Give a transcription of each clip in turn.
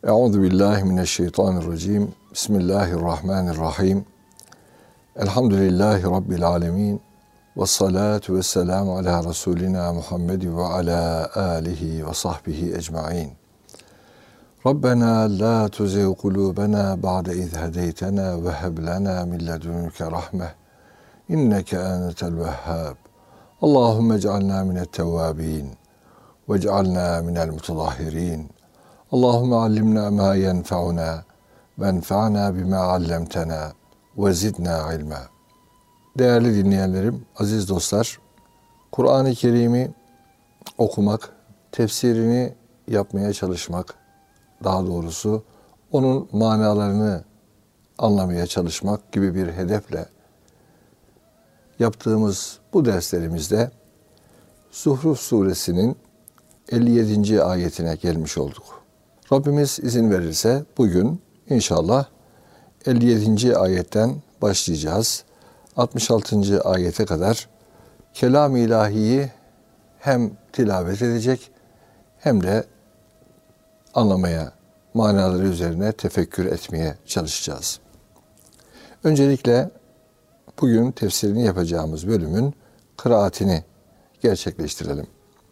Euzubillahimineşşeytanirracim. Bismillahirrahmanirrahim. Elhamdülillahi Rabbil alemin. Vessalatu vesselamu ala Resulina Muhammed ve ala alihi ve sahbihi ecma'in. Rabbena la tuzigh kulubena ba'de iz hedeytena ve heb lana min ledunke rahmeh. İnneke entel vehhab. Allahumme ec'alna mine't-tevvabin ve ec'alna minel mutahhirin. Allahümme allimna ma yenfa'una ve enfa'na bima allemtena ve zidna ilma. Değerli dinleyenlerim, aziz dostlar, Kur'an-ı Kerim'i okumak, tefsirini yapmaya çalışmak, daha doğrusu onun manalarını anlamaya çalışmak gibi bir hedefle yaptığımız bu derslerimizde Zuhruf suresinin 57. ayetine gelmiş olduk. Rabbimiz izin verirse bugün inşallah 57. ayetten başlayacağız. 66. ayete kadar kelam-ı ilahiyi hem tilavet edecek hem de anlamaya, manaları üzerine tefekkür etmeye çalışacağız. Öncelikle bugün tefsirini yapacağımız bölümün kıraatini gerçekleştirelim.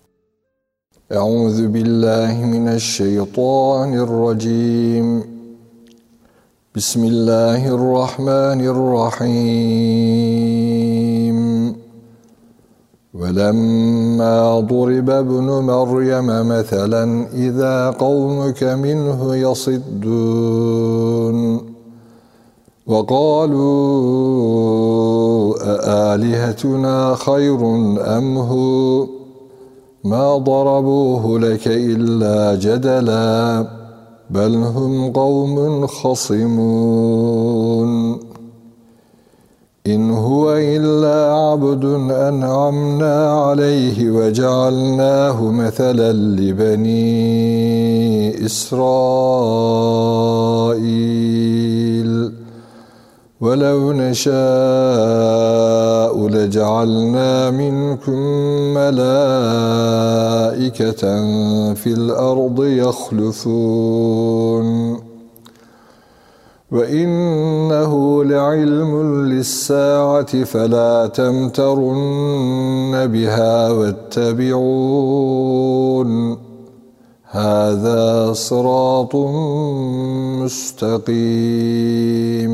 Euzu billahi mineşşeytanirracim. Bismillahirrahmanirrahim. Velemma duribe ibnu Meryem meselen iza kavmuke minhu yasiddun. Ve kâlû âlihetuna hayrun emhu ma darabuhu leke illa cedela bel hum kavmun hasimun. İn huve illa abdun en'amna aleyhi ve cealnahu meselen li beni İsrail. وَلَوْ نَشَاءُ لَجَعَلْنَا مِنْكُمْ مَلَائِكَةً فِي الْأَرْضِ يَخْلُفُونَ وَإِنَّهُ لَعِلْمٌ لِلسَّاعَةِ فَلَا تَمْتَرُنَّ بِهَا وَاتَّبِعُونِ هَذَا صِرَاطٌ مُسْتَقِيمٌ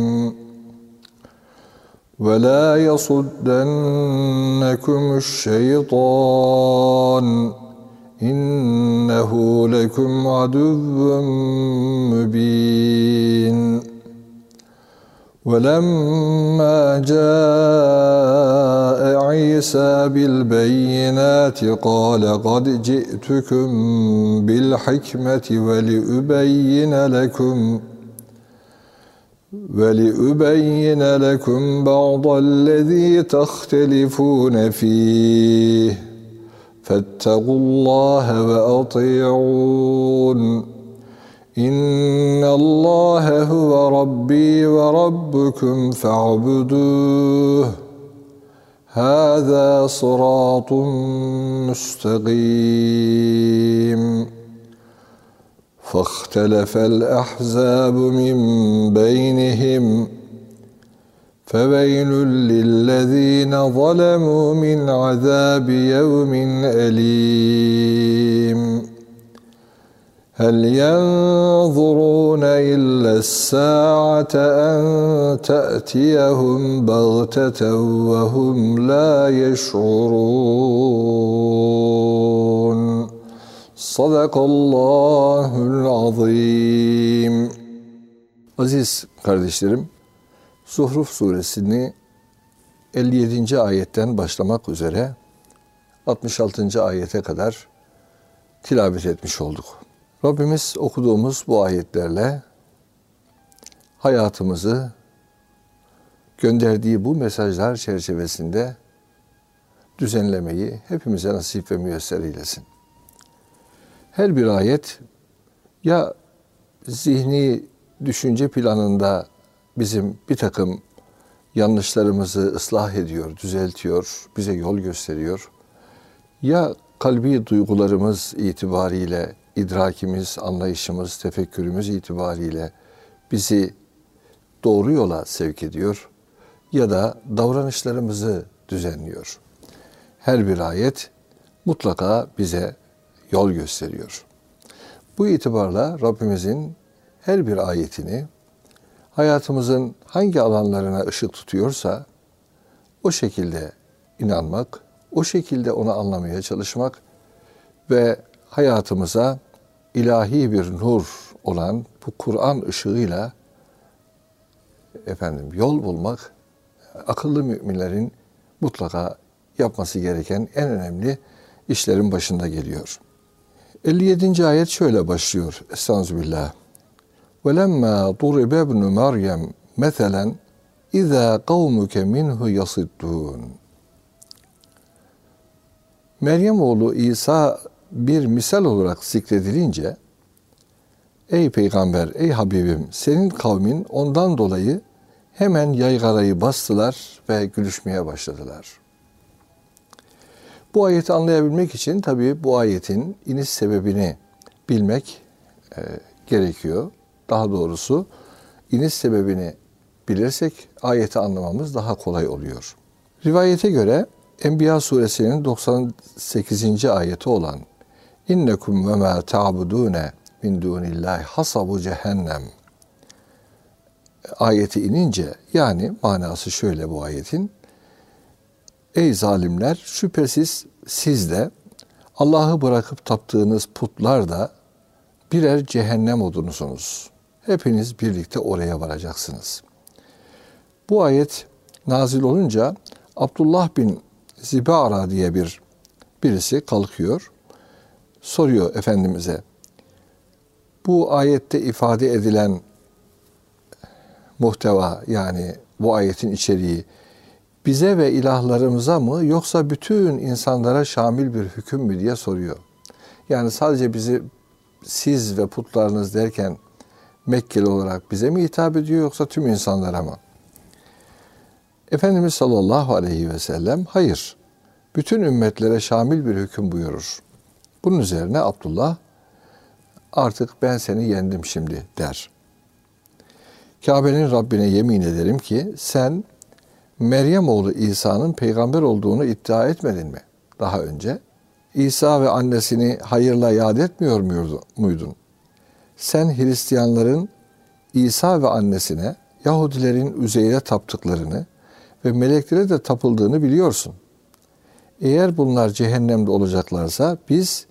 وَلَا يَصُدَّنَّكُمُ الشَّيْطَانُ إِنَّهُ لَكُمْ عَدُوٌّ مُّبِينٌ وَلَمَّا جَاءَ عِيسَى بِالْبَيِّنَاتِ قَالَ قَدْ جِئْتُكُم بِالْحِكْمَةِ وَلِأُبَيِّنَ لَكُمْ بَعْضَ الَّذِي تَخْتَلِفُونَ فِيهِ فَاتَّقُوا اللَّهَ وَأَطِيعُونِ إِنَّ اللَّهَ هُوَ رَبِّي وَرَبُّكُمْ فَاعْبُدُوهُ هَذَا صِرَاطٌ مُسْتَقِيمٌ فَاخْتَلَفَ الْأَحْزَابُ مِنْ بَيْنِهِمْ فَوَيْلٌ لِلَّذِينَ ظَلَمُوا مِنْ عَذَابِ يَوْمٍ أَلِيمٍ هَلْ يَنْظُرُونَ إِلَّا السَّاعَةَ أَنْ تَأْتِيَهُمْ بَغْتَةً وَهُمْ لَا يَشْعُرُونَ Sadakallahul azim. Aziz kardeşlerim, Zuhruf suresini 57. ayetten başlamak üzere 66. ayete kadar tilavet etmiş olduk. Rabbimiz okuduğumuz bu ayetlerle hayatımızı gönderdiği bu mesajlar çerçevesinde düzenlemeyi hepimize nasip ve müyesser eylesin. Her bir ayet ya zihni düşünce planında bizim bir takım yanlışlarımızı ıslah ediyor, düzeltiyor, bize yol gösteriyor. Ya kalbi duygularımız itibariyle idrakimiz, anlayışımız, tefekkürümüz itibariyle bizi doğru yola sevk ediyor ya da davranışlarımızı düzenliyor. Her bir ayet mutlaka bize yol gösteriyor. Bu itibarla Rabbimizin her bir ayetini hayatımızın hangi alanlarına ışık tutuyorsa o şekilde inanmak, o şekilde onu anlamaya çalışmak ve hayatımıza ilahi bir nur olan bu Kur'an ışığıyla yol bulmak akıllı müminlerin mutlaka yapması gereken en önemli işlerin başında geliyor. 57. ayet şöyle başlıyor. Estağfirullah. وَلَمَّا ضُرِبَ ابْنُ مَرْيَمْ مَثَلًا اِذَا قَوْمُكَ مِنْهُ يَصِدُّونَ. Meryem oğlu İsa bir misal olarak zikredilince, ey peygamber, ey Habibim, senin kavmin ondan dolayı hemen yaygarayı bastılar ve gülüşmeye başladılar. Bu ayeti anlayabilmek için tabii bu ayetin iniş sebebini bilmek gerekiyor. Daha doğrusu iniş sebebini bilirsek ayeti anlamamız daha kolay oluyor. Rivayete göre Enbiya suresinin 98. ayeti olan İnnekum ve ma ta'budune min dunillahi hasabu cehennem ayeti inince, yani manası şöyle bu ayetin: ey zalimler, şüphesiz siz de Allah'ı bırakıp taptığınız putlar da birer cehennem odunusunuz. Hepiniz birlikte oraya varacaksınız. Bu ayet nazil olunca Abdullah bin Zibara diye birisi kalkıyor, soruyor Efendimiz'e, bu ayette ifade edilen muhteva, yani bu ayetin içeriği bize ve ilahlarımıza mı yoksa bütün insanlara şamil bir hüküm mü diye soruyor. Yani sadece bizi siz ve putlarınız derken Mekkeli olarak bize mi hitap ediyor yoksa tüm insanlara mı? Efendimiz sallallahu aleyhi ve sellem hayır, bütün ümmetlere şamil bir hüküm buyurur. Bunun üzerine Abdullah artık ben seni yendim şimdi der. Kabe'nin Rabbine yemin ederim ki sen Meryem oğlu İsa'nın peygamber olduğunu iddia etmedin mi daha önce? İsa ve annesini hayırla yad etmiyor muydun? Sen Hristiyanların İsa ve annesine, Yahudilerin Üzeyr'e taptıklarını ve meleklere de tapıldığını biliyorsun. Eğer bunlar cehennemde olacaklarsa biz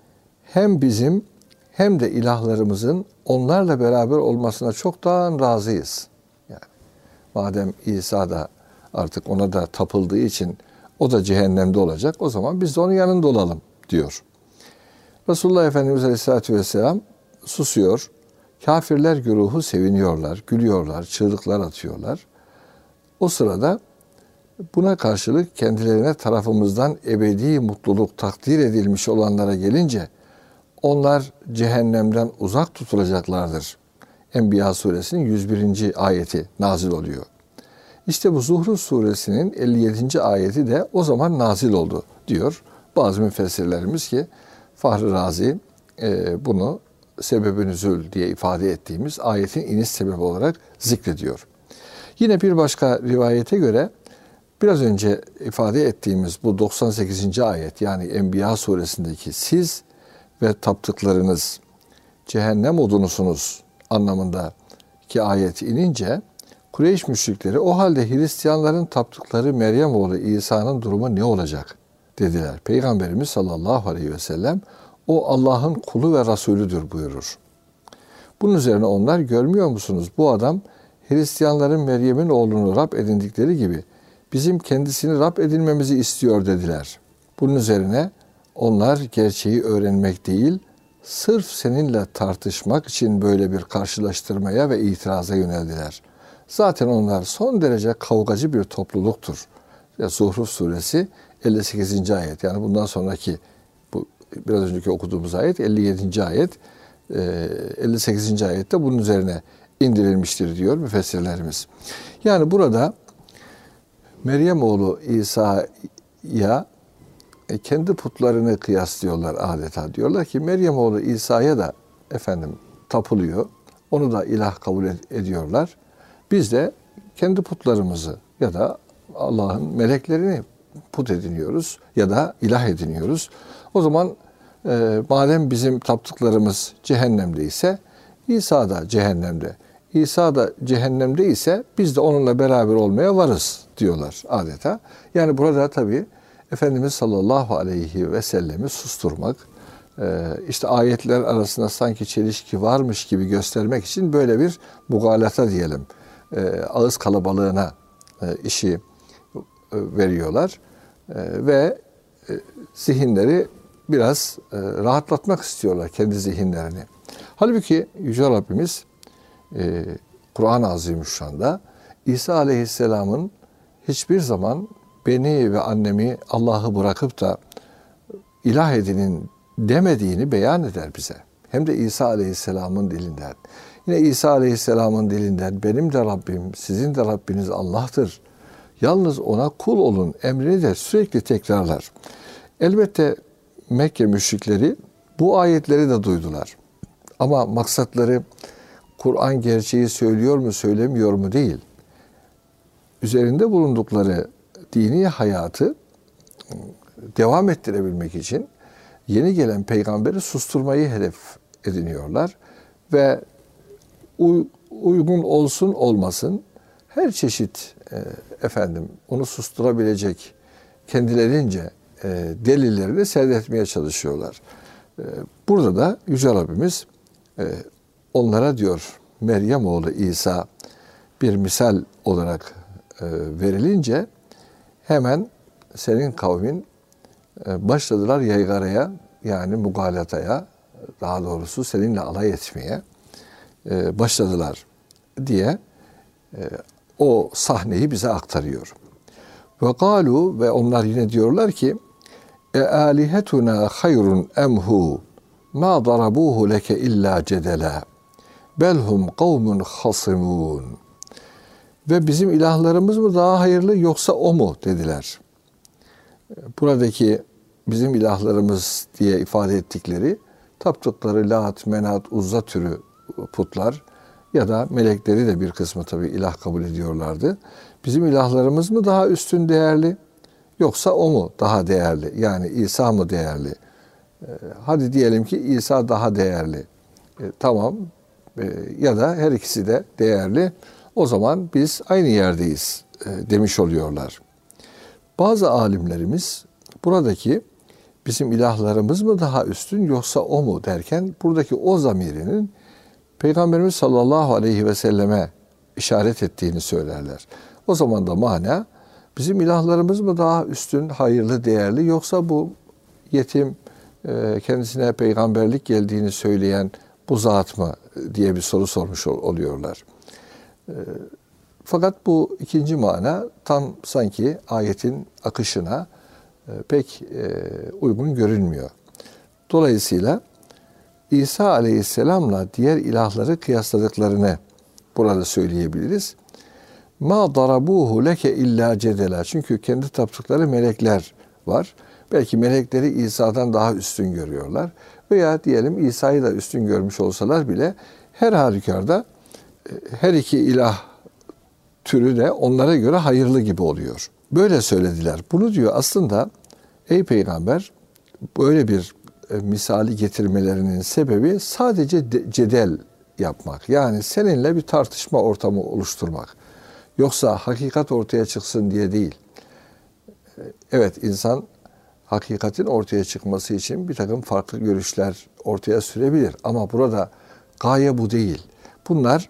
hem bizim hem de ilahlarımızın onlarla beraber olmasına çoktan razıyız. Yani madem İsa da artık ona da tapıldığı için o da cehennemde olacak, o zaman biz de onun yanında olalım diyor. Resulullah Efendimiz Aleyhisselatü Vesselam susuyor. Kafirler güruhu seviniyorlar, gülüyorlar, çığlıklar atıyorlar. O sırada buna karşılık kendilerine tarafımızdan ebedi mutluluk takdir edilmiş olanlara gelince onlar cehennemden uzak tutulacaklardır. Enbiya suresinin 101. ayeti nazil oluyor. İşte bu Zuhruf suresinin 57. ayeti de o zaman nazil oldu diyor bazı müfessirlerimiz ki Fahri Razi bunu sebeb-i nüzul diye ifade ettiğimiz ayetin iniş sebebi olarak zikrediyor. Yine bir başka rivayete göre biraz önce ifade ettiğimiz bu 98. ayet, yani Enbiya suresindeki siz ve taptıklarınız cehennem odunusunuz anlamındaki ayet inince Kureyş müşrikleri o halde Hristiyanların taptıkları Meryem oğlu İsa'nın durumu ne olacak dediler. Peygamberimiz sallallahu aleyhi ve sellem o Allah'ın kulu ve Resulüdür buyurur. Bunun üzerine onlar görmüyor musunuz bu adam Hristiyanların Meryem'in oğlunu Rab edindikleri gibi bizim kendisini Rab edinmemizi istiyor dediler. Bunun üzerine onlar gerçeği öğrenmek değil, sırf seninle tartışmak için böyle bir karşılaştırmaya ve itiraza yöneldiler. Zaten onlar son derece kavgacı bir topluluktur. Zuhruf suresi 58. ayet. Yani bundan sonraki bu biraz önceki okuduğumuz ayet 57. ayet. 58. ayette bunun üzerine indirilmiştir diyor müfessirlerimiz. Yani burada Meryem oğlu İsa'ya kendi putlarını kıyaslıyorlar adeta. Diyorlar ki Meryem oğlu İsa'ya da tapılıyor. Onu da ilah kabul ediyorlar. Biz de kendi putlarımızı ya da Allah'ın meleklerini put ediniyoruz ya da ilah ediniyoruz. O zaman madem bizim taptıklarımız cehennemde ise İsa da cehennemde. İsa da cehennemde ise biz de onunla beraber olmaya varız diyorlar adeta. Yani burada tabii Efendimiz sallallahu aleyhi ve sellemi susturmak, işte ayetler arasında sanki çelişki varmış gibi göstermek için böyle bir mugalata diyelim. Ağız kalabalığına işi veriyorlar ve zihinleri biraz rahatlatmak istiyorlar kendi zihinlerini. Halbuki Yüce Rabbimiz Kur'an-ı Azimüşşan'da İsa Aleyhisselam'ın hiçbir zaman beni ve annemi Allah'ı bırakıp da ilah edinin demediğini beyan eder bize. Hem de İsa Aleyhisselam'ın dilinden. Yine İsa Aleyhisselam'ın dilinden benim de Rabbim, sizin de Rabbiniz Allah'tır. Yalnız ona kul olun emrini de sürekli tekrarlar. Elbette Mekke müşrikleri bu ayetleri de duydular. Ama maksatları Kur'an gerçeği söylüyor mu söylemiyor mu değil. Üzerinde bulundukları dini hayatı devam ettirebilmek için yeni gelen peygamberi susturmayı hedef ediniyorlar. Ve uygun olsun olmasın her çeşit onu susturabilecek kendilerince delillerini serdetmeye çalışıyorlar. Burada da Yüce Rabbimiz onlara diyor Meryem oğlu İsa bir misal olarak verilince hemen senin kavmin başladılar yaygaraya, yani mugalataya, daha doğrusu seninle alay etmeye başladılar diye o sahneyi bize aktarıyor. Ve galu, ve onlar yine diyorlar ki alihetuna hayrun emhu ma darabuhu leke illa cedela belhum kavmun hasimun. Ve bizim ilahlarımız mı daha hayırlı yoksa o mu dediler. Buradaki bizim ilahlarımız diye ifade ettikleri taptıkları Lat, Menat, Uzza türü putlar ya da melekleri de bir kısmı tabii ilah kabul ediyorlardı. Bizim ilahlarımız mı daha üstün değerli yoksa o mu daha değerli? Yani İsa mı değerli? Hadi diyelim ki İsa daha değerli. Tamam. Ya da her ikisi de değerli. O zaman biz aynı yerdeyiz demiş oluyorlar. Bazı alimlerimiz buradaki bizim ilahlarımız mı daha üstün yoksa o mu derken buradaki o zamirinin Peygamberimiz sallallahu aleyhi ve selleme işaret ettiğini söylerler. O zaman da mana bizim ilahlarımız mı daha üstün, hayırlı, değerli yoksa bu yetim kendisine peygamberlik geldiğini söyleyen bu zat mı diye bir soru sormuş oluyorlar. Fakat bu ikinci mana tam sanki ayetin akışına pek uygun görünmüyor. Dolayısıyla İsa Aleyhisselam'la diğer ilahları kıyasladıklarını burada söyleyebiliriz. Ma darabuhu leke illa cedela. Çünkü kendi taptıkları melekler var. Belki melekleri İsa'dan daha üstün görüyorlar. Veya diyelim İsa'yı da üstün görmüş olsalar bile her halükarda her iki ilah türü de onlara göre hayırlı gibi oluyor. Böyle söylediler. Bunu diyor aslında ey peygamber böyle bir misali getirmelerinin sebebi sadece cedel yapmak. Yani seninle bir tartışma ortamı oluşturmak. Yoksa hakikat ortaya çıksın diye değil. Evet, insan hakikatin ortaya çıkması için bir takım farklı görüşler ortaya sürebilir. Ama burada gaye bu değil. Bunlar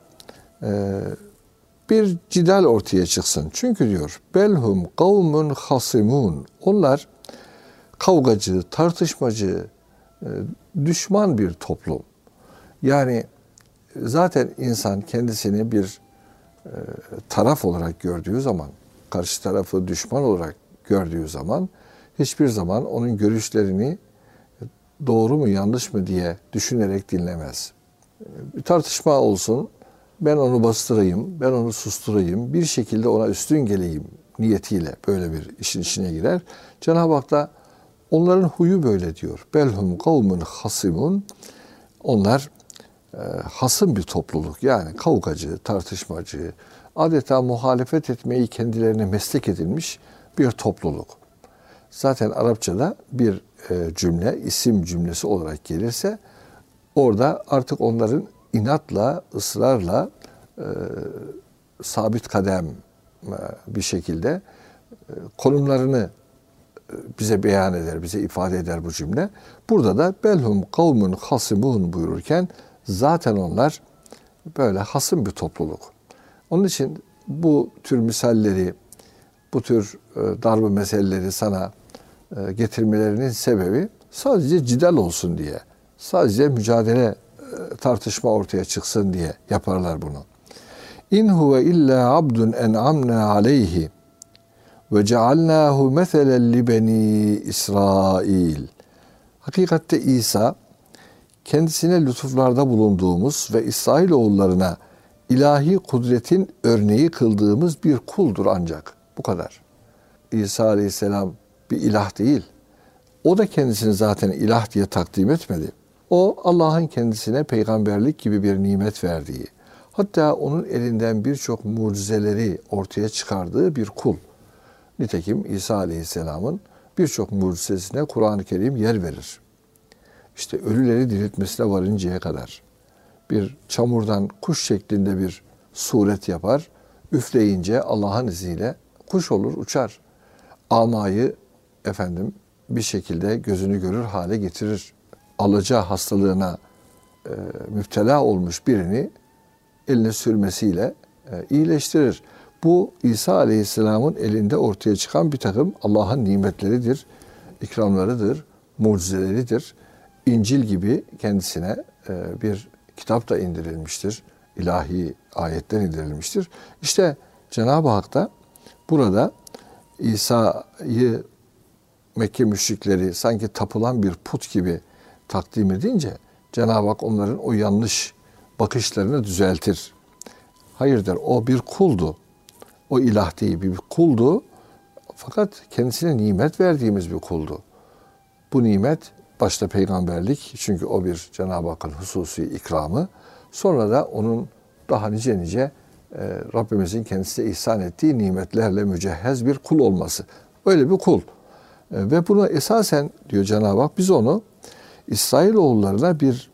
bir cidal ortaya çıksın. Çünkü diyor belhum kavmun hasimun. Onlar kavgacı, tartışmacı, düşman bir toplum. Yani zaten insan kendisini bir taraf olarak gördüğü zaman, karşı tarafı düşman olarak gördüğü zaman hiçbir zaman onun görüşlerini doğru mu yanlış mı diye düşünerek dinlemez. Bir tartışma olsun, ben onu bastırayım, ben onu susturayım, bir şekilde ona üstün geleyim niyetiyle böyle bir işin içine girer. Cenab-ı Hak da Onların huyu böyle diyor. Belhum kavmun hasimun. Onlar hasım bir topluluk. Yani kavgacı, tartışmacı, adeta muhalefet etmeyi kendilerine meslek edilmiş bir topluluk. Zaten Arapçada bir cümle, isim cümlesi olarak gelirse orada artık onların inatla, ısrarla sabit kadem bir şekilde konumlarını bize beyan eder, bize ifade eder bu cümle. Burada da belhum kavmun hasimun buyururken zaten onlar böyle hasım bir topluluk. Onun için bu tür misalleri, bu tür darbe meseleleri sana getirmelerinin sebebi sadece cidal olsun diye, sadece mücadele, tartışma ortaya çıksın diye yaparlar bunu. İn huve illa abdun en'amna aleyhi ve cealnahu meselen li beni İsrail. Hakikatte İsa kendisine lütuflarda bulunduğumuz ve İsrailoğullarına ilahi kudretin örneği kıldığımız bir kuldur ancak. Bu kadar. İsa Aleyhisselam bir ilah değil. O da kendisini zaten ilah diye takdim etmedi. O Allah'ın kendisine peygamberlik gibi bir nimet verdiği, hatta onun elinden birçok mucizeleri ortaya çıkardığı bir kul. Nitekim İsa Aleyhisselam'ın birçok mucizesine Kur'an-ı Kerim yer verir. İşte ölüleri diriltmesine varıncaya kadar bir çamurdan kuş şeklinde bir suret yapar, üfleyince Allah'ın izniyle kuş olur, uçar. Amayı bir şekilde gözünü görür hale getirir. Alaca hastalığına müptela olmuş birini eline sürmesiyle iyileştirir. Bu İsa Aleyhisselam'ın elinde ortaya çıkan bir takım Allah'ın nimetleridir, ikramlarıdır, mucizeleridir. İncil gibi kendisine bir kitap da indirilmiştir. İlahi ayetler indirilmiştir. İşte Cenab-ı Hak da burada İsa'yı Mekke müşrikleri sanki tapılan bir put gibi takdim edince Cenab-ı Hak onların o yanlış bakışlarını düzeltir. Hayır der, o bir kuldu. O ilah değil, bir kuldu. Fakat kendisine nimet verdiğimiz bir kuldu. Bu nimet başta peygamberlik, çünkü o bir Cenab-ı Hakk'ın hususi ikramı. Sonra da onun daha nice Rabbimizin kendisine ihsan ettiği nimetlerle mücehhez bir kul olması. Öyle bir kul. Ve bunu esasen diyor Cenab-ı Hak, biz onu İsrailoğullarına bir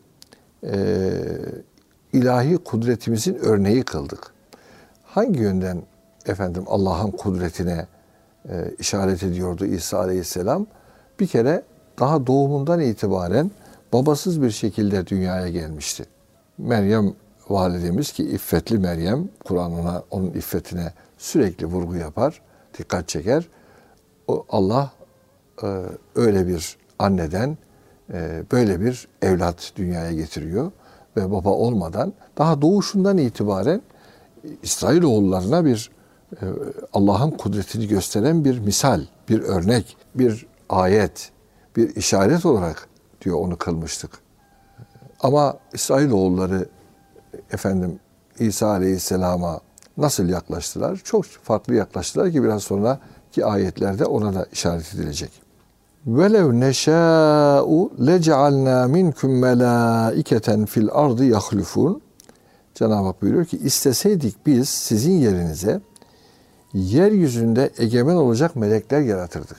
ilahi kudretimizin örneği kıldık. Hangi yönden Allah'ın kudretine işaret ediyordu İsa Aleyhisselam? Bir kere daha doğumundan itibaren babasız bir şekilde dünyaya gelmişti. Meryem validemiz, ki iffetli Meryem, Kur'an onun iffetine sürekli vurgu yapar, dikkat çeker. Allah öyle bir anneden böyle bir evlat dünyaya getiriyor ve baba olmadan daha doğuşundan itibaren İsrailoğullarına bir Allah'ın kudretini gösteren bir misal, bir örnek, bir ayet, bir işaret olarak diyor onu kılmıştık. Ama İsrailoğulları İsa Aleyhisselam'a nasıl yaklaştılar? Çok farklı yaklaştılar ki biraz sonraki ayetlerde ona da işaret edilecek. وَلَوْ نَشَاءُ لَجَعَلْنَا مِنْكُمْ مَلَائِكَةً فِي الْأَرْضِ يَخْلُفُونَ. Cenab-ı Hak buyuruyor ki, isteseydik biz sizin yerinize yeryüzünde egemen olacak melekler yaratırdık.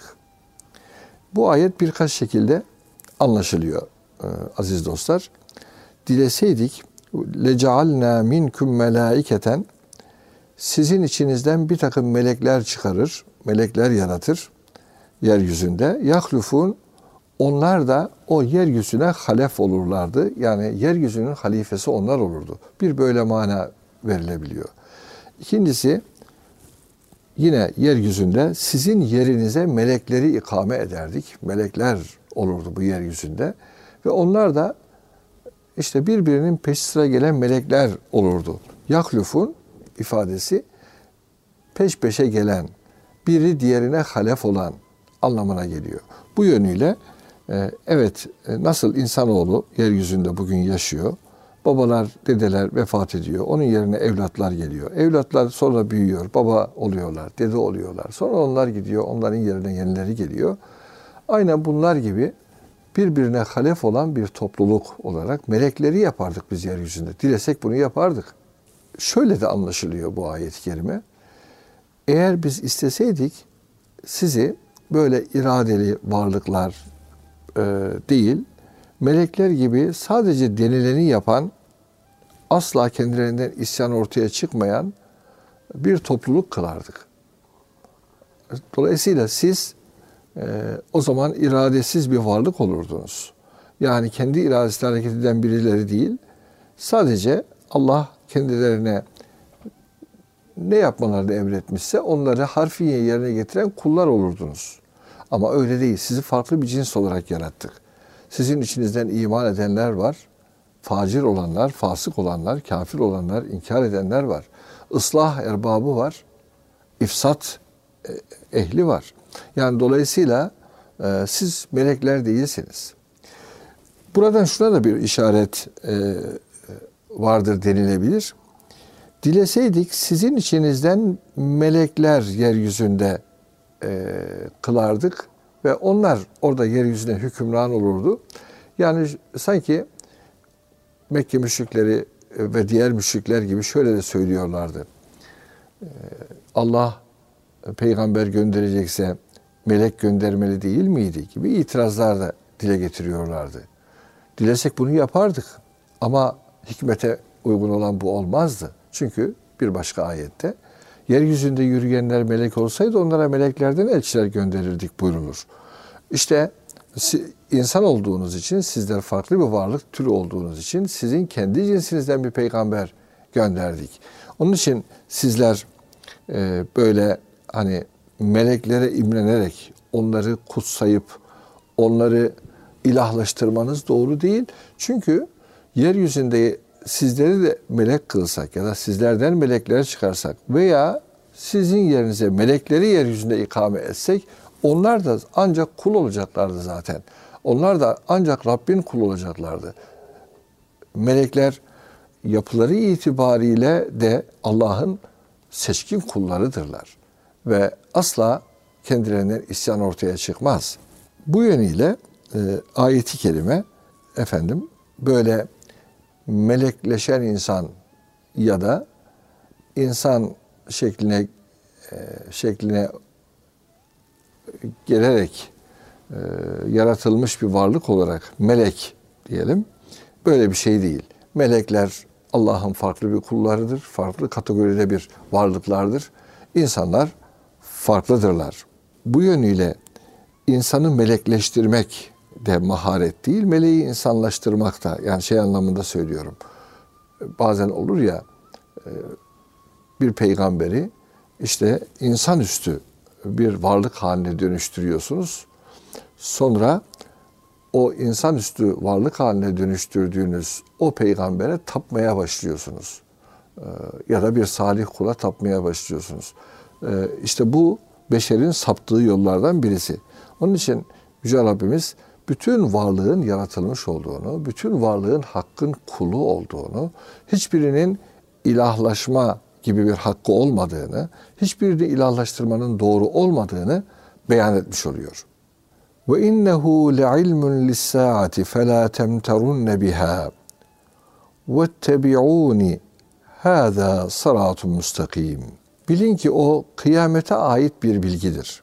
Bu ayet birkaç şekilde anlaşılıyor aziz dostlar. Dileseydik لَجَعَلْنَا مِنْكُمْ مَلَائِكَةً, sizin içinizden bir takım melekler çıkarır, melekler yaratır yeryüzünde. Yahlufun, onlar da o yeryüzüne halef olurlardı. Yani yeryüzünün halifesi onlar olurdu. Bir böyle mana verilebiliyor. İkincisi, yine yeryüzünde sizin yerinize melekleri ikame ederdik. Melekler olurdu bu yeryüzünde. Ve onlar da işte birbirinin peş sıra gelen melekler olurdu. Yahlufun ifadesi peş peşe gelen, biri diğerine halef olan anlamına geliyor. Bu yönüyle nasıl insanoğlu yeryüzünde bugün yaşıyor, babalar, dedeler vefat ediyor, onun yerine evlatlar geliyor. Evlatlar sonra büyüyor, baba oluyorlar, dede oluyorlar. Sonra onlar gidiyor, onların yerine yenileri geliyor. Aynen bunlar gibi birbirine halef olan bir topluluk olarak melekleri yapardık biz yeryüzünde. Dilesek bunu yapardık. Şöyle de anlaşılıyor bu ayet-i kerime. Eğer biz isteseydik sizi böyle iradeli varlıklar değil, melekler gibi sadece denileni yapan, asla kendilerinden isyan ortaya çıkmayan bir topluluk kılardık. Dolayısıyla siz o zaman iradesiz bir varlık olurdunuz. Yani kendi iradesiyle hareket eden birileri değil, sadece Allah kendilerine ne yapmalarını emretmişse onları harfiyen yerine getiren kullar olurdunuz. Ama öyle değil. Sizi farklı bir cins olarak yarattık. Sizin içinizden iman edenler var, facir olanlar, fasık olanlar, kafir olanlar, inkar edenler var. Islah erbabı var, ifsat ehli var. Yani dolayısıyla siz melekler değilsiniz. Buradan şuna da bir işaret vardır denilebilir. Dileseydik sizin içinizden melekler yeryüzünde kılardık ve onlar orada yeryüzüne hükümran olurdu. Yani sanki Mekke müşrikleri ve diğer müşrikler gibi şöyle de söylüyorlardı. Allah peygamber gönderecekse melek göndermeli değil miydi gibi itirazlar da dile getiriyorlardı. Dilesek bunu yapardık ama hikmete uygun olan bu olmazdı. Çünkü bir başka ayette yeryüzünde yürüyenler melek olsaydı onlara meleklerden elçiler gönderirdik buyrulur. İşte insan olduğunuz için, sizler farklı bir varlık türü olduğunuz için sizin kendi cinsinizden bir peygamber gönderdik. Onun için sizler böyle hani meleklere imrenerek onları kutsayıp onları ilahlaştırmanız doğru değil. Çünkü yeryüzünde sizleri de melek kılsak ya da sizlerden melekler çıkarsak veya sizin yerinize melekleri yeryüzünde ikame etsek onlar da ancak kul olacaklardı zaten. Onlar da ancak Rabbin kulu olacaklardı. Melekler yapıları itibariyle de Allah'ın seçkin kullarıdırlar. Ve asla kendilerinden isyan ortaya çıkmaz. Bu yönüyle ayeti kerime böyle melekleşen insan ya da insan şekline gelerek yaratılmış bir varlık olarak melek diyelim. Böyle bir şey değil. Melekler Allah'ın farklı bir kullarıdır. Farklı kategoride bir varlıklardır. İnsanlar farklıdırlar. Bu yönüyle insanı melekleştirmek de maharet değil, meleği insanlaştırmak da, yani şey anlamında söylüyorum. Bazen olur ya bir peygamberi işte insanüstü bir varlık haline dönüştürüyorsunuz. Sonra o insanüstü varlık haline dönüştürdüğünüz o peygambere tapmaya başlıyorsunuz. Ya da bir salih kula tapmaya başlıyorsunuz. İşte bu beşerin saptığı yollardan birisi. Onun için Yüce Rabbimiz bütün varlığın yaratılmış olduğunu, bütün varlığın hakkın kulu olduğunu, hiçbirinin ilahlaşma gibi bir hakkı olmadığını, hiçbirini ilahlaştırmanın doğru olmadığını beyan etmiş oluyor. Ve innehu le'ilmun lis-saati felâ temterunne biha vettebi'ûni hâzâ sıratun mustakîm. Bilin ki o kıyamete ait bir bilgidir.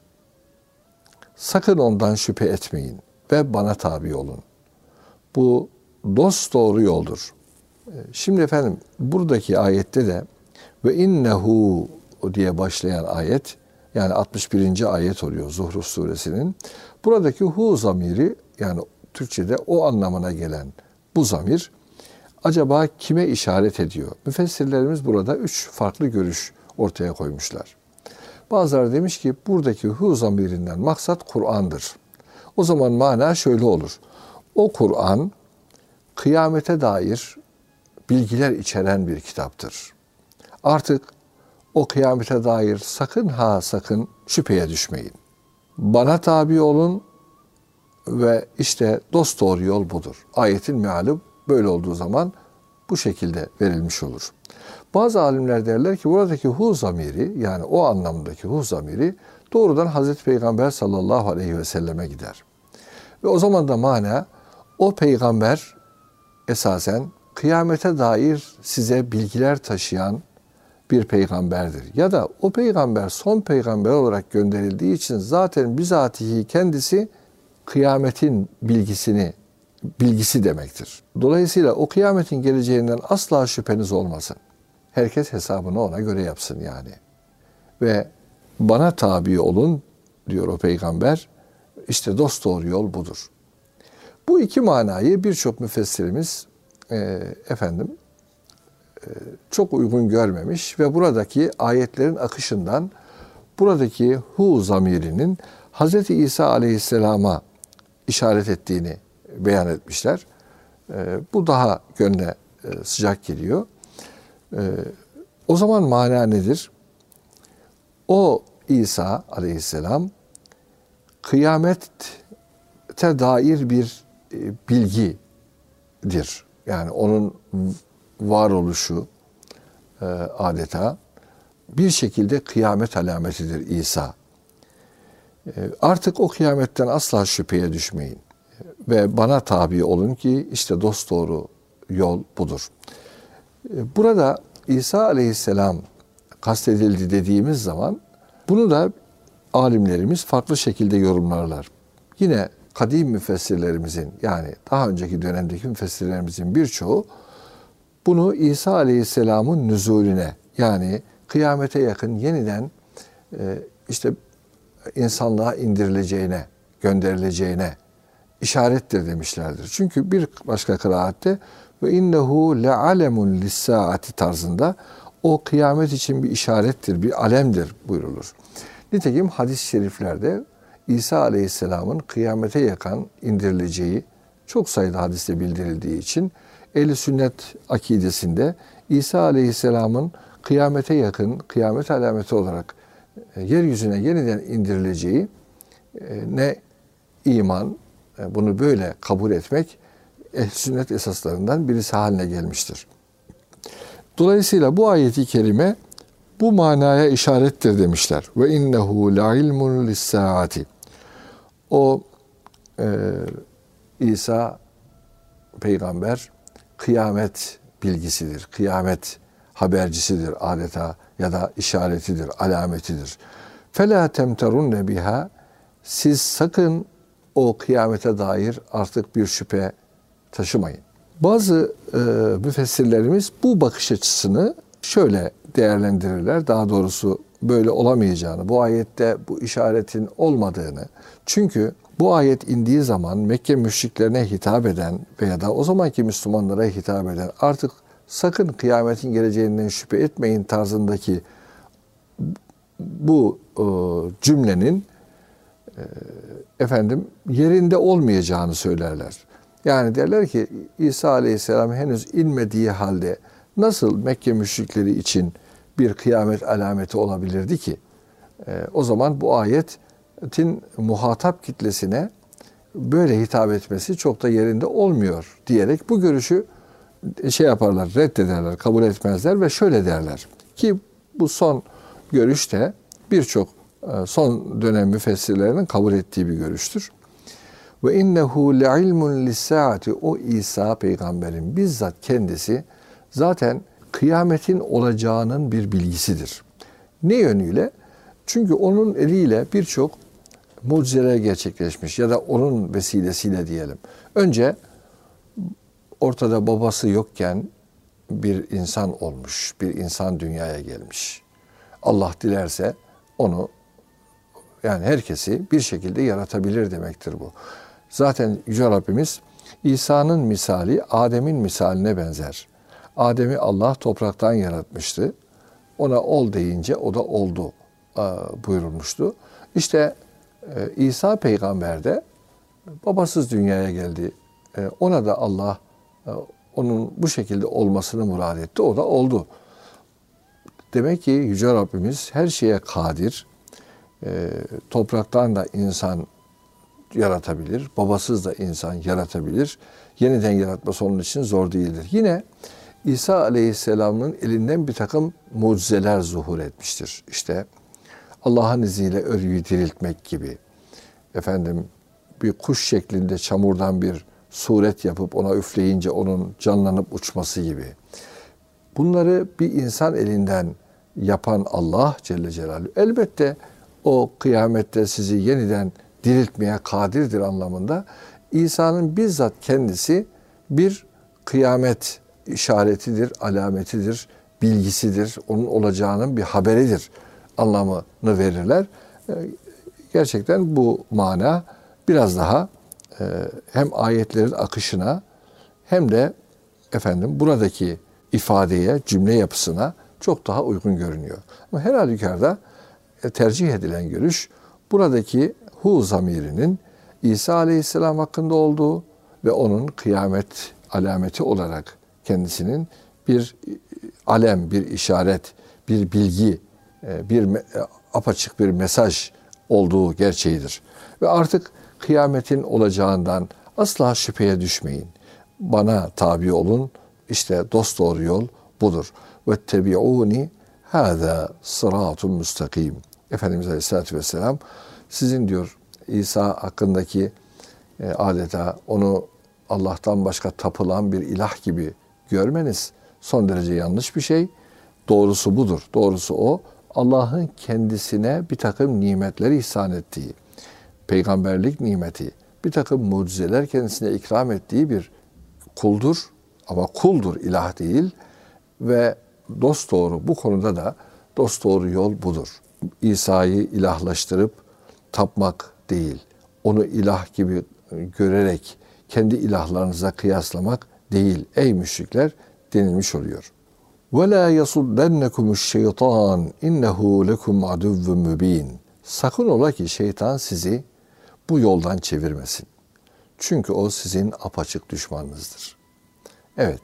Sakın ondan şüphe etmeyin ve bana tabi olun. Bu dosdoğru yoldur. Şimdi buradaki ayette de ve innehu diye başlayan ayet, yani 61. ayet oluyor Zuhruf suresinin. Buradaki hu zamiri, yani Türkçe'de o anlamına gelen bu zamir acaba kime işaret ediyor? Müfessirlerimiz burada 3 farklı görüş ortaya koymuşlar. Bazıları demiş ki buradaki hu zamirinden maksat Kur'an'dır. O zaman mana şöyle olur. O Kur'an kıyamete dair bilgiler içeren bir kitaptır. Artık o kıyamete dair sakın şüpheye düşmeyin. Bana tabi olun ve işte dosdoğru yol budur. Ayetin meali böyle olduğu zaman bu şekilde verilmiş olur. Bazı alimler derler ki buradaki hu zamiri, yani o anlamdaki hu zamiri doğrudan Hazreti Peygamber sallallahu aleyhi ve selleme gider. Ve o zaman da mana o peygamber esasen kıyamete dair size bilgiler taşıyan bir peygamberdir. Ya da o peygamber son peygamber olarak gönderildiği için zaten bizatihi kendisi kıyametin bilgisi demektir. Dolayısıyla o kıyametin geleceğinden asla şüpheniz olmasın. Herkes hesabını ona göre yapsın yani. Ve bana tabi olun diyor o peygamber. İşte dosdoğru yol budur. Bu iki manayı birçok müfessirimiz çok uygun görmemiş ve buradaki ayetlerin akışından buradaki hu zamirinin Hz. İsa aleyhisselama işaret ettiğini beyan etmişler. Bu daha gönle sıcak geliyor. O zaman mana nedir? O İsa aleyhisselam kıyamete dair bir bilgidir. Yani onun varoluşu adeta bir şekilde kıyamet alametidir İsa. Artık o kıyametten asla şüpheye düşmeyin. Ve bana tabi olun ki işte dosdoğru yol budur. Burada İsa aleyhisselam kastedildi dediğimiz zaman bunu da alimlerimiz farklı şekilde yorumlarlar. Yine kadim müfessirlerimizin yani daha önceki dönemdeki müfessirlerimizin birçoğu bunu İsa aleyhisselamın nüzulüne yani kıyamete yakın yeniden işte insanlığa indirileceğine, gönderileceğine işarettir demişlerdir. Çünkü bir başka kıraatte ve innehu le'alemun lis-saati tarzında o kıyamet için bir işarettir, bir alemdir buyrulur. Nitekim hadis-i şeriflerde İsa aleyhisselamın kıyamete yakın indirileceği çok sayıda hadiste bildirildiği için Ehl-i Sünnet akidesinde İsa aleyhisselamın kıyamete yakın, kıyamet alameti olarak yeryüzüne yeniden indirileceği ne iman, bunu böyle kabul etmek Ehl-i Sünnet esaslarından birisi haline gelmiştir. Dolayısıyla bu ayeti kerime bu manaya işarettir demişler. Ve innehu la'ilmun lis-saati. O İsa peygamber kıyamet bilgisidir, kıyamet habercisidir adeta ya da işaretidir, alametidir. فَلَا تَمْتَرُنَّ biha. Siz sakın o kıyamete dair artık bir şüphe taşımayın. Bazı müfessirlerimiz bu bakış açısını şöyle değerlendirirler. Daha doğrusu böyle olamayacağını, bu ayette bu işaretin olmadığını. Çünkü bu ayet indiği zaman Mekke müşriklerine hitap eden veya da o zamanki Müslümanlara hitap eden artık sakın kıyametin geleceğinden şüphe etmeyin tarzındaki bu cümlenin yerinde olmayacağını söylerler. Yani derler ki İsa Aleyhisselam henüz inmediği halde nasıl Mekke müşrikleri için bir kıyamet alameti olabilirdi ki? O zaman bu ayetin muhatap kitlesine böyle hitap etmesi çok da yerinde olmuyor diyerek bu görüşü reddederler, kabul etmezler ve şöyle derler ki bu son görüşte birçok son dönem müfessirlerinin kabul ettiği bir görüştür. Ve innehu le'ilmun lis-saati. O İsa peygamberin bizzat kendisi zaten kıyametin olacağının bir bilgisidir. Ne yönüyle? Çünkü onun eliyle birçok mucizeler gerçekleşmiş ya da onun vesilesiyle diyelim. Önce ortada babası yokken bir insan olmuş, bir insan dünyaya gelmiş. Allah dilerse onu yani herkesi bir şekilde yaratabilir demektir bu. Zaten Yüce Rabbimiz İsa'nın misali Adem'in misaline benzer. Adem'i Allah topraktan yaratmıştı. Ona ol deyince o da oldu buyurulmuştu. İşte İsa peygamber de babasız dünyaya geldi. Ona da Allah onun bu şekilde olmasını murad etti. O da oldu. Demek ki Yüce Rabbimiz her şeye kadir. Topraktan da insan yaratabilir. Babasız da insan yaratabilir. Yeniden yaratması onun için zor değildir. Yine İsa Aleyhisselam'ın elinden bir takım mucizeler zuhur etmiştir. İşte Allah'ın izniyle ölüyü diriltmek gibi, bir kuş şeklinde çamurdan bir suret yapıp ona üfleyince onun canlanıp uçması gibi. Bunları bir insan elinden yapan Allah Celle Celaluhu elbette o kıyamette sizi yeniden diriltmeye kadirdir anlamında. İsa'nın bizzat kendisi bir kıyamet işaretidir, alametidir, bilgisidir, onun olacağının bir haberidir anlamını verirler. Gerçekten bu mana biraz daha hem ayetlerin akışına hem de buradaki ifadeye, cümle yapısına çok daha uygun görünüyor. Ama her halükarda tercih edilen görüş buradaki hu zamirinin İsa Aleyhisselam hakkında olduğu ve onun kıyamet alameti olarak kendisinin bir alem, bir işaret, bir bilgi, bir apaçık bir mesaj olduğu gerçeğidir. Ve artık kıyametin olacağından asla şüpheye düşmeyin. Bana tabi olun, işte dosdoğru yol budur. وَاتَّبِعُونِ هَذَا صِرَاطٌ müstakim. Efendimiz Aleyhisselatü Vesselam sizin diyor İsa hakkındaki adeta onu Allah'tan başka tapılan bir ilah gibi görmeniz son derece yanlış bir şey. Doğrusu budur. Doğrusu o. Allah'ın kendisine bir takım nimetleri ihsan ettiği, peygamberlik nimeti, bir takım mucizeler kendisine ikram ettiği bir kuldur. Ama kuldur, ilah değil. Ve dosdoğru bu konuda da dosdoğru yol budur. İsa'yı ilahlaştırıp tapmak değil. Onu ilah gibi görerek kendi ilahlarınıza kıyaslamak değil. Ey müşrikler denilmiş oluyor. وَلَا يَصُدَّنَّكُمُ الشَّيْطَانِ اِنَّهُ لَكُمْ عَدُوٌّ مُّب۪ينٌ. Sakın ola ki şeytan sizi bu yoldan çevirmesin. Çünkü o sizin apaçık düşmanınızdır. Evet,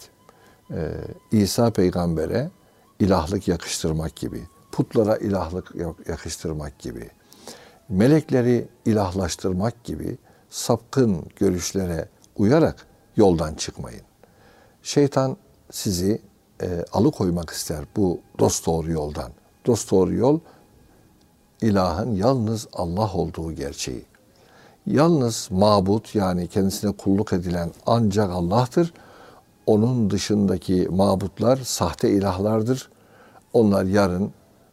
İsa peygambere ilahlık yakıştırmak gibi, putlara ilahlık yakıştırmak gibi, melekleri ilahlaştırmak gibi sapkın görüşlere uyarak yoldan çıkmayın. Şeytan sizi alıkoymak ister bu dosdoğru yoldan. Dosdoğru yol ilahın yalnız Allah olduğu gerçeği. Yalnız mabut yani kendisine kulluk edilen ancak Allah'tır. Onun dışındaki mabutlar sahte ilahlardır. Onlar yarın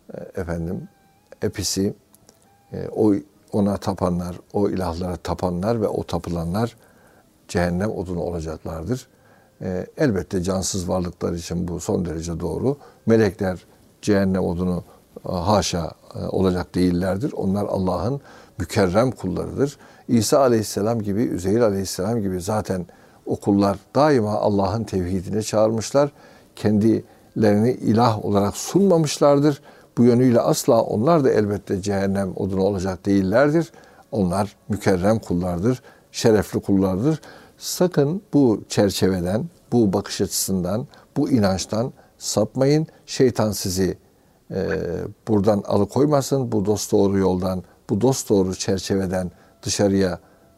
hepsi ona tapanlar, o ilahlara tapanlar ve o tapılanlar cehennem odunu olacaklardır. Elbette cansız varlıklar için bu son derece doğru. Melekler cehennem odunu haşa olacak değillerdir. Onlar Allah'ın mükerrem kullarıdır. İsa Aleyhisselam gibi, Üzeyir Aleyhisselam gibi zaten o kullar daima Allah'ın tevhidine çağırmışlar. Kendilerini ilah olarak sunmamışlardır. Bu yönüyle asla onlar da elbette cehennem odunu olacak değillerdir. Onlar mükerrem kullardır, şerefli kullardır. Sakın bu çerçeveden, bu bakış açısından, bu inançtan sapmayın. Şeytan sizi buradan alıkoymasın, bu dosdoğru yoldan, bu dosdoğru çerçeveden dışarıya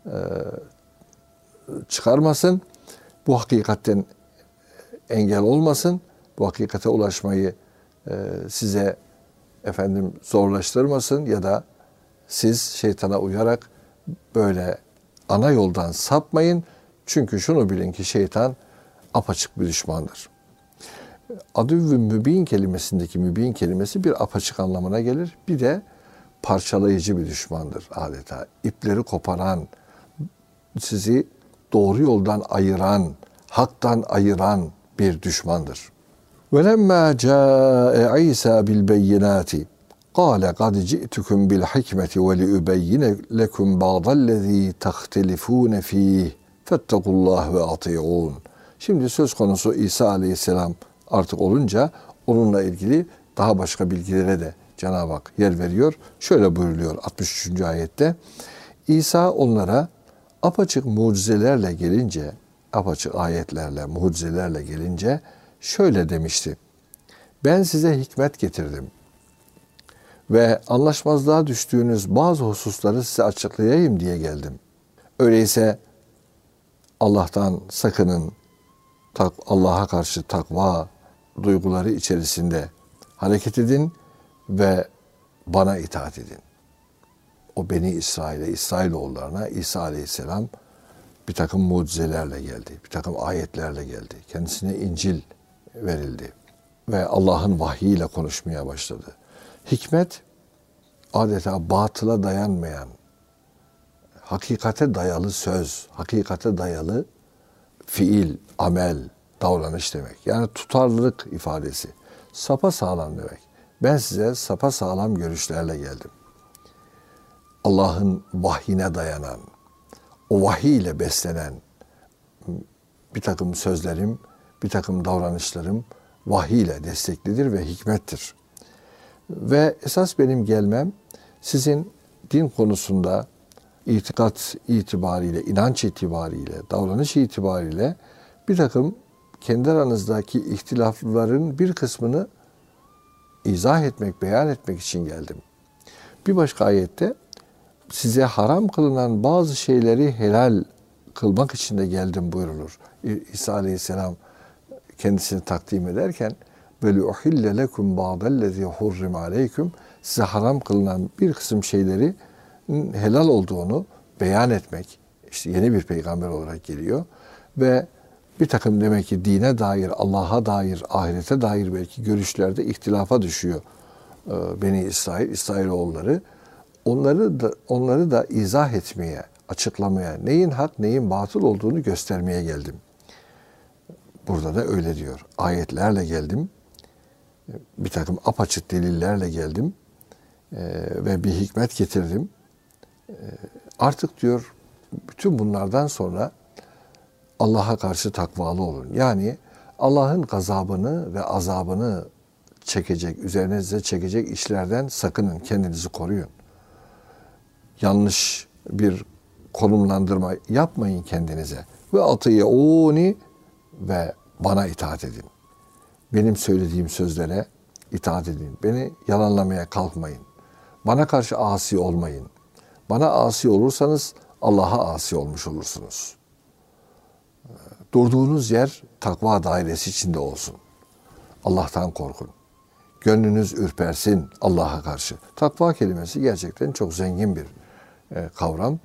çıkarmasın. Bu hakikatten engel olmasın. Bu hakikate ulaşmayı size zorlaştırmasın ya da siz şeytana uyarak böyle ana yoldan sapmayın. Çünkü şunu bilin ki şeytan apaçık bir düşmandır. Adüvvü mübin kelimesindeki mübin kelimesi bir apaçık anlamına gelir. Bir de parçalayıcı bir düşmandır adeta. İpleri koparan, sizi doğru yoldan ayıran, haktan ayıran bir düşmandır. وَلَمَّا جَاءَ عِيسَى بِالْبَيِّنَاتِ قَالَ قَدْ جِئْتُكُمْ بِالْحِكْمَةِ وَلِأُبَيِّنَ لَكُمْ بَعْضَ الَّذ۪ي تَخْتَلِفُونَ ف۪يهِ فَاتَّقُوا اللّٰهِ وَاطِيعُونَ. Şimdi söz konusu İsa Aleyhisselam artık olunca onunla ilgili daha başka bilgilere de Cenab-ı Hak yer veriyor. Şöyle buyuruluyor 63. ayette. İsa onlara apaçık mucizelerle gelince, apaçık ayetlerle, mucizelerle gelince şöyle demişti. Ben size hikmet getirdim ve anlaşmazlığa düştüğünüz bazı hususları size açıklayayım diye geldim. Öyleyse Allah'tan sakının, Allah'a karşı takva duyguları içerisinde hareket edin ve bana itaat edin. o Beni İsrail'e, İsrailoğullarına İsa Aleyhisselam bir takım mucizelerle geldi. Bir takım ayetlerle geldi. Kendisine İncil verildi. Ve Allah'ın vahyiyle konuşmaya başladı. Hikmet adeta batıla dayanmayan, hakikate dayalı söz, hakikate dayalı fiil, amel, davranış demek. Yani tutarlılık ifadesi. Sapasağlam demek. Ben size sapasağlam görüşlerle geldim. Allah'ın vahyine dayanan, o vahiy ile beslenen bir takım sözlerim, bir takım davranışlarım vahiy ile desteklidir ve hikmettir. Ve esas benim gelmem sizin din konusunda itikat itibariyle, inanç itibariyle, davranış itibariyle bir takım kendi aranızdaki ihtilafların bir kısmını izah etmek, beyan etmek için geldim. Bir başka ayette size haram kılınan bazı şeyleri helal kılmak için de geldim buyurulur. İsa Aleyhisselam kendisini takdim ederken böyle uhille lekum ba'dellezî hurrim aleyküm, size haram kılınan bir kısım şeyleri helal olduğunu beyan etmek. İşte yeni bir peygamber olarak geliyor ve bir takım demek ki dine dair, Allah'a dair, ahirete dair belki görüşlerde ihtilafa düşüyor Beni İsrail, İsrailoğulları. Onları da izah etmeye, açıklamaya, neyin hak, neyin batıl olduğunu göstermeye geldim. Burada da öyle diyor. Ayetlerle geldim. Bir takım apaçık delillerle geldim. Ve bir hikmet getirdim. Artık diyor bütün bunlardan sonra Allah'a karşı takvalı olun. Yani Allah'ın gazabını ve azabını çekecek, üzerinize çekecek işlerden sakının, kendinizi koruyun. Yanlış bir konumlandırma yapmayın kendinize. Ve ati'ûni, ve bana itaat edin. Benim söylediğim sözlere itaat edin. Beni yalanlamaya kalkmayın. Bana karşı asi olmayın. Bana asi olursanız Allah'a asi olmuş olursunuz. Durduğunuz yer takva dairesi içinde olsun. Allah'tan korkun. Gönlünüz ürpersin Allah'a karşı. Takva kelimesi gerçekten çok zengin bir kavram.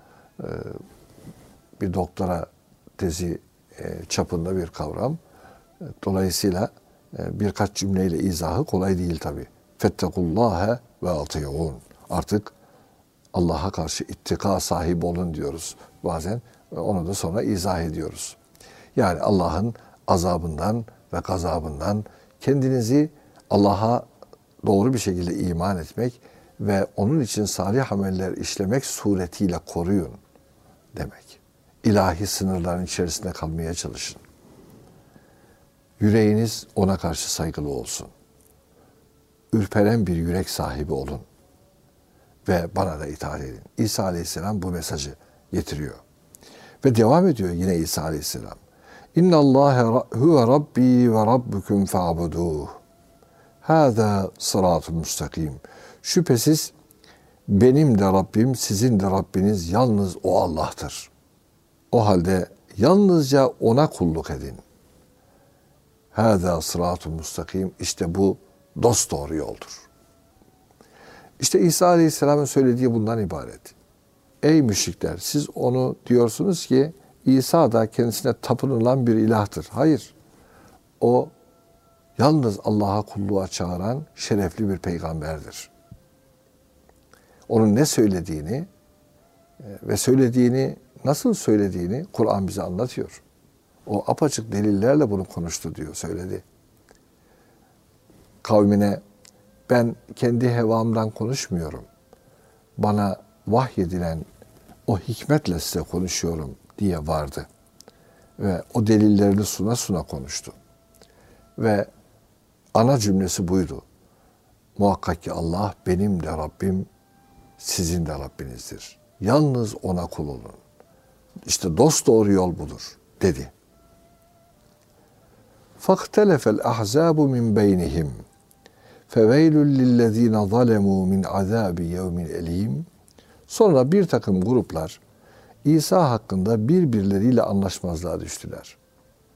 Bir doktora tezi çapında bir kavram. Dolayısıyla birkaç cümleyle izahı kolay değil tabi. Fettekullâhe ve ati'ûn. Artık Allah'a karşı ittika sahibi olun diyoruz. Bazen onu da sonra izah ediyoruz. Yani Allah'ın azabından ve gazabından kendinizi Allah'a doğru bir şekilde iman etmek ve onun için salih ameller işlemek suretiyle koruyun demek. İlahi sınırların içerisinde kalmaya çalışın. Yüreğiniz ona karşı saygılı olsun. Ürperen bir yürek sahibi olun. Ve bana da itaat edin. İsa Aleyhisselam bu mesajı getiriyor. Ve devam ediyor yine İsa Aleyhisselam. İnna Allahe huve Rabbi ve Rabbukum fa'buduh. Hâzâ sıratun müstakim. Şüphesiz benim de Rabbim, sizin de Rabbiniz yalnız o Allah'tır. O halde yalnızca ona kulluk edin. Hâzâ sıratun müstakim. İşte bu dosdoğru yoldur. İşte İsa Aleyhisselam'ın söylediği bundan ibaret. Ey müşrikler, siz onu diyorsunuz ki İsa da kendisine tapınılan bir ilahtır. Hayır. O yalnız Allah'a kulluğa çağıran şerefli bir peygamberdir. Onun ne söylediğini ve söylediğini, nasıl söylediğini Kur'an bize anlatıyor. O apaçık delillerle bunu konuştu diyor, söyledi. Kavmine ben kendi hevamdan konuşmuyorum. Bana vahyedilen o hikmetle size konuşuyorum diye vardı. Ve o delillerini suna suna konuştu. Ve ana cümlesi buydu. Muhakkak ki Allah benim de Rabbim, sizin de Rabbinizdir. Yalnız ona kul olun. İşte dosdoğru yol budur dedi. فَاخْتَلَفَ الْأَحْزَابُ مِنْ بَيْنِهِمْ فَوَيْلٌ لِلَّذ۪ينَ ظَلَمُوا مِنْ عَذَابِ يَوْمٍ elîm. Sonra bir takım gruplar İsa hakkında birbirleriyle anlaşmazlığa düştüler.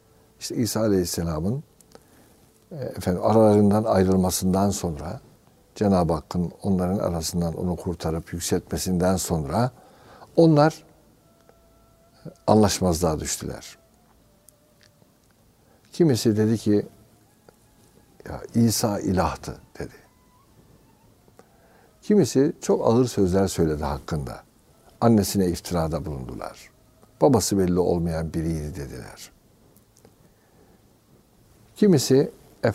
İşte İsa Aleyhisselam'ın aralarından ayrılmasından sonra Cenab-ı Hakk'ın onların arasından onu kurtarıp yükseltmesinden sonra onlar anlaşmazlığa düştüler. Kimisi dedi ki ya İsa ilahtı dedi. Kimisi çok ağır sözler söyledi hakkında. Annesine iftirada bulundular. Babası belli olmayan biriydi dediler. Kimisi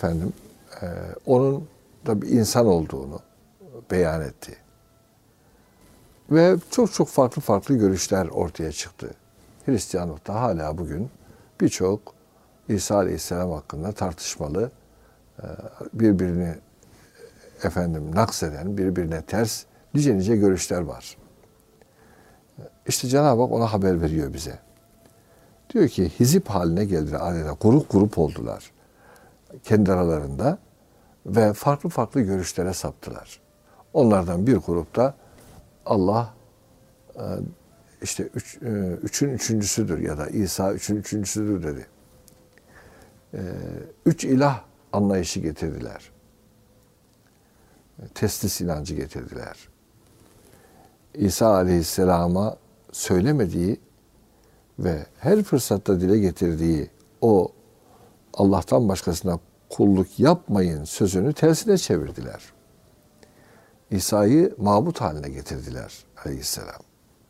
onun da bir insan olduğunu beyan etti. Ve çok çok farklı görüşler ortaya çıktı. Hristiyanlıkta hala bugün birçok İsa Aleyhisselam hakkında tartışmalı, birbirini nakseden, birbirine ters nice görüşler var. İşte Cenab-ı Hak ona haber veriyor bize. Diyor ki hizip haline geldiler adeta, grup oldular kendi aralarında ve farklı görüşlere saptılar. Onlardan bir grupta Allah üçün üçüncüsüdür ya da İsa üçün üçüncüsüdür dedi. Üç ilah anlayışı getirdiler. Teslis inancı getirdiler. İsa Aleyhisselam'a söylemediği ve her fırsatta dile getirdiği o Allah'tan başkasına kulluk yapmayın sözünü tersine çevirdiler. İsa'yı mabut haline getirdiler Aleyhisselam.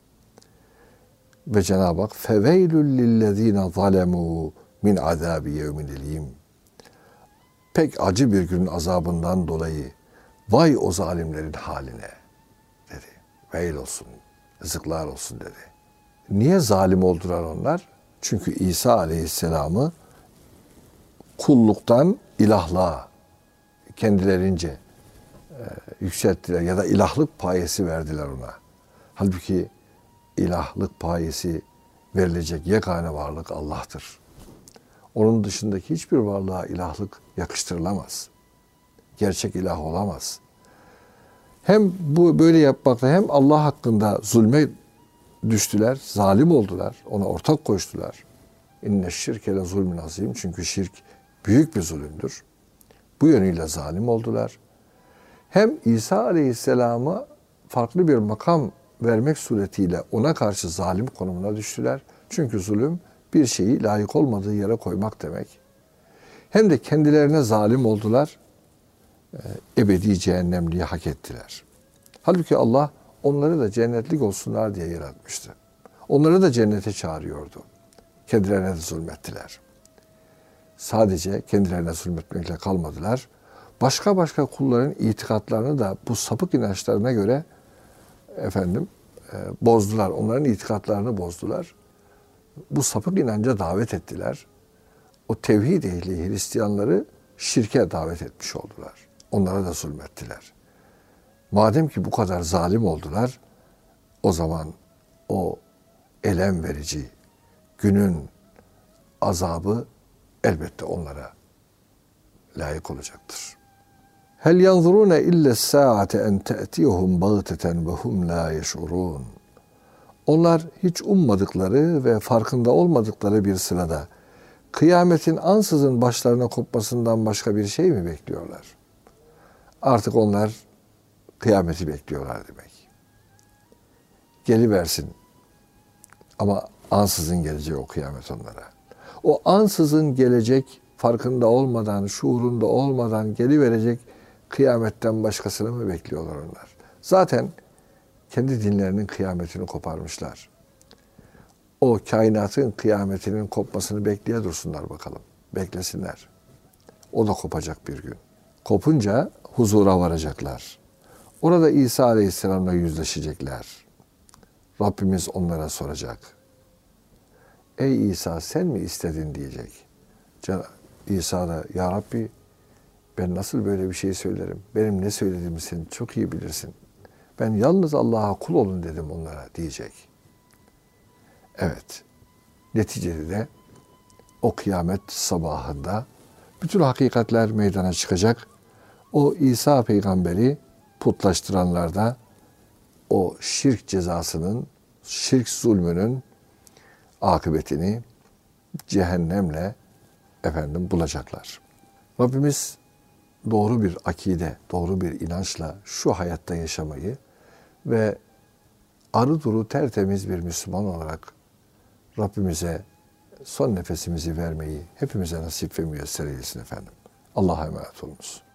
Ve Cenab-ı Hak feveylül lillezine zalemû min azâbi yevmin elîm. Pek acı bir günün azabından dolayı vay o zalimlerin haline dedi. Veil olsun, yazıklar olsun dedi. Niye zalim oldular onlar? Çünkü İsa Aleyhisselam'ı kulluktan ilahlığa kendilerince yükselttiler ya da ilahlık payesi verdiler ona. Halbuki ilahlık payesi verilecek yegane varlık Allah'tır. Onun dışındaki hiçbir varlığa ilahlık yakıştırılamaz. Gerçek ilah olamaz. Hem bu böyle yapmakla hem Allah hakkında zulme düştüler, zalim oldular, ona ortak koştular. İnne şirke le zulmün azim. Çünkü şirk büyük bir zulümdür. Bu yönüyle zalim oldular. Hem İsa Aleyhisselam'a farklı bir makam vermek suretiyle ona karşı zalim konumuna düştüler. Çünkü zulüm bir şeyi layık olmadığı yere koymak demek. Hem de kendilerine zalim oldular. Ebedi cehennemliği hak ettiler. Halbuki Allah onları da cennetlik olsunlar diye yaratmıştı. Onları da cennete çağırıyordu. Kendilerine de zulmettiler. Sadece kendilerine zulmetmekle kalmadılar. Başka kulların itikatlarını da bu sapık inançlarına göre bozdular. Onların itikatlarını bozdular. Bu sapık inanca davet ettiler. O tevhid ehli Hristiyanları şirke davet etmiş oldular. Onlara da zulmettiler. Madem ki bu kadar zalim oldular, o zaman o elem verici günün azabı elbette onlara layık olacaktır. Hel yanzurune illa saate en te'tiyuhum baghteten ve hum la yeş'urun. Onlar hiç ummadıkları ve farkında olmadıkları bir sırada kıyametin ansızın başlarına kopmasından başka bir şey mi bekliyorlar? Artık onlar kıyameti bekliyorlar demek. Geliversin. Ama ansızın gelecek o kıyamet onlara. O ansızın gelecek, farkında olmadan, şuurunda olmadan geliverecek kıyametten başkasını mı bekliyorlar onlar? Zaten kendi dinlerinin kıyametini koparmışlar. O kainatın kıyametinin kopmasını bekleye dursunlar bakalım. Beklesinler. O da kopacak bir gün. Kopunca huzura varacaklar. Orada İsa Aleyhisselam'la yüzleşecekler. Rabbimiz onlara soracak. Ey İsa sen mi istedin diyecek. İsa da ya Rabbi ben nasıl böyle bir şey söylerim? Benim ne söylediğimi sen çok iyi bilirsin. Ben yalnız Allah'a kul olun dedim onlara diyecek. Evet. Neticede de o kıyamet sabahında bütün hakikatler meydana çıkacak. O İsa peygamberi putlaştıranlar da o şirk cezasının, şirk zulmünün akıbetini cehennemle bulacaklar. Rabbimiz doğru bir akide, doğru bir inançla şu hayatta yaşamayı ve arı duru tertemiz bir Müslüman olarak Rabbimize son nefesimizi vermeyi hepimize nasip ve müyesser eylesin efendim. Allah'a emanet olunuz.